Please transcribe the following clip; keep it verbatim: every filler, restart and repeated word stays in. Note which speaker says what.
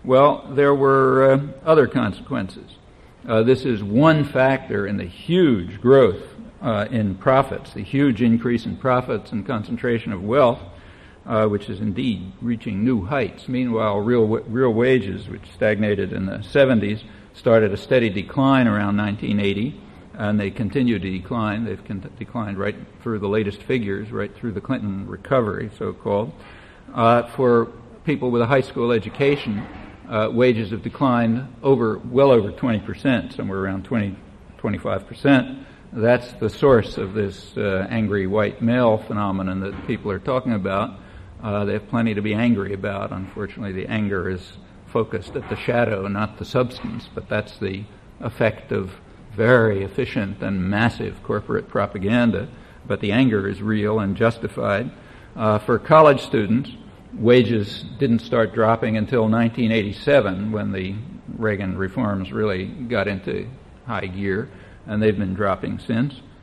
Speaker 1: Well, there were uh, other consequences. Uh, this is one factor in the huge growth uh, in profits, the huge increase in profits and concentration of wealth, uh, which is indeed reaching new heights. Meanwhile, real real wages, which stagnated in the seventies, started a steady decline around nineteen eighty, and they continue to decline. They've con- declined right through the latest figures, right through the Clinton recovery, so-called. Uh, for people with a high school education, uh, wages have declined over, well over twenty percent, somewhere around twenty, twenty-five percent. That's the source of this uh, angry white male phenomenon that people are talking about. Uh, they have plenty to be angry about. Unfortunately, the anger is focused at the shadow, not the substance, but that's the effect of very efficient and massive corporate propaganda. But the anger is real and justified. Uh, for college students, wages didn't start dropping until nineteen eighty-seven, when the Reagan reforms really got into high gear, and they've been dropping since.